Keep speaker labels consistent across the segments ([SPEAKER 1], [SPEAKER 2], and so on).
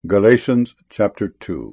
[SPEAKER 1] Galatians chapter 2.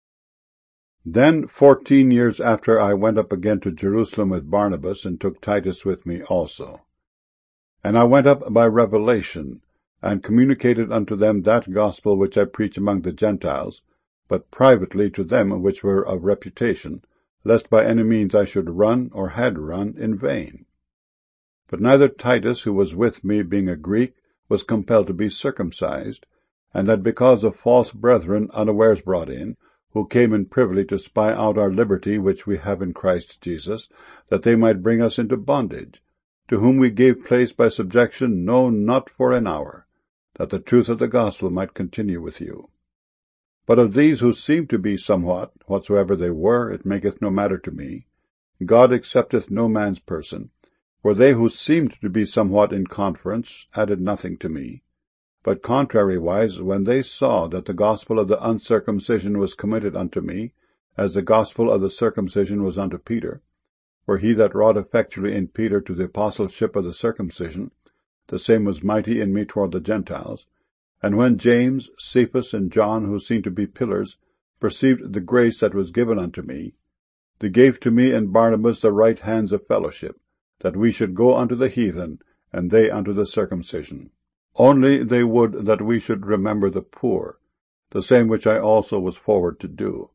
[SPEAKER 1] Then 14 years after I went up again to Jerusalem with Barnabas, and took Titus with me also. And I went up by revelation, and communicated unto them that gospel which I preach among the Gentiles, but privately to them which were of reputation, lest by any means I should run, or had run, in vain. But neither Titus, who was with me, being a Greek, was compelled to be circumcised, and that because of false brethren unawares brought in, who came in privily to spy out our liberty which we have in Christ Jesus, that they might bring us into bondage, to whom we gave place by subjection, no, not for an hour, that the truth of the gospel might continue with you. But of these who seem to be somewhat, whatsoever they were, it maketh no matter to me. God accepteth no man's person, for they who seemed to be somewhat in conference added nothing to me. But contrariwise, when they saw that the gospel of the uncircumcision was committed unto me, as the gospel of the circumcision was unto Peter, for he that wrought effectually in Peter to the apostleship of the circumcision, the same was mighty in me toward the Gentiles, and when James, Cephas, and John, who seemed to be pillars, perceived the grace that was given unto me, they gave to me and Barnabas the right hands of fellowship, that we should go unto the heathen, and they unto the circumcision. Only they would that we should remember the poor, the same which I also was forward to do.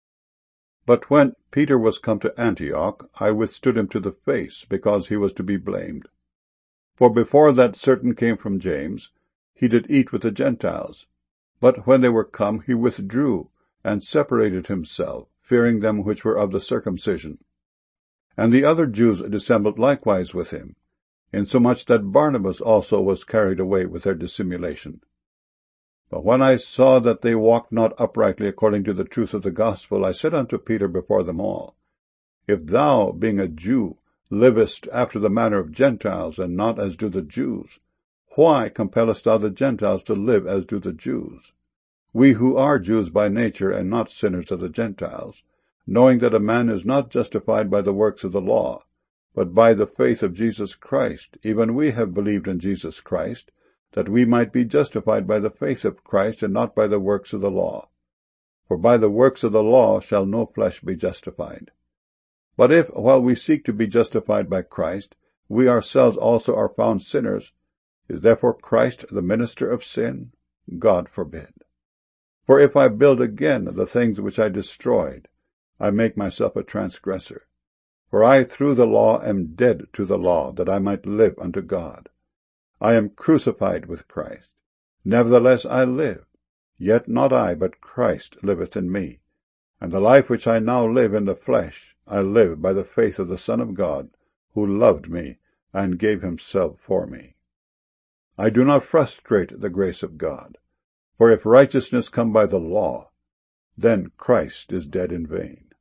[SPEAKER 1] But when Peter was come to Antioch, I withstood him to the face, because he was to be blamed. For before that certain came from James, he did eat with the Gentiles. But when they were come, he withdrew, and separated himself, fearing them which were of the circumcision. And the other Jews dissembled likewise with him, insomuch that Barnabas also was carried away with their dissimulation. But when I saw that they walked not uprightly according to the truth of the gospel, I said unto Peter before them all, If thou, being a Jew, livest after the manner of Gentiles, and not as do the Jews, why compellest thou the Gentiles to live as do the Jews? We who are Jews by nature, and not sinners of the Gentiles, knowing that a man is not justified by the works of the law, but by the faith of Jesus Christ, even we have believed in Jesus Christ, that we might be justified by the faith of Christ, and not by the works of the law. For by the works of the law shall no flesh be justified. But if, while we seek to be justified by Christ, we ourselves also are found sinners, is therefore Christ the minister of sin? God forbid. For if I build again the things which I destroyed, I make myself a transgressor. For I through the law am dead to the law, that I might live unto God. I am crucified with Christ. Nevertheless I live, yet not I, but Christ liveth in me. And the life which I now live in the flesh, I live by the faith of the Son of God, who loved me, and gave himself for me. I do not frustrate the grace of God. For if righteousness come by the law, then Christ is dead in vain.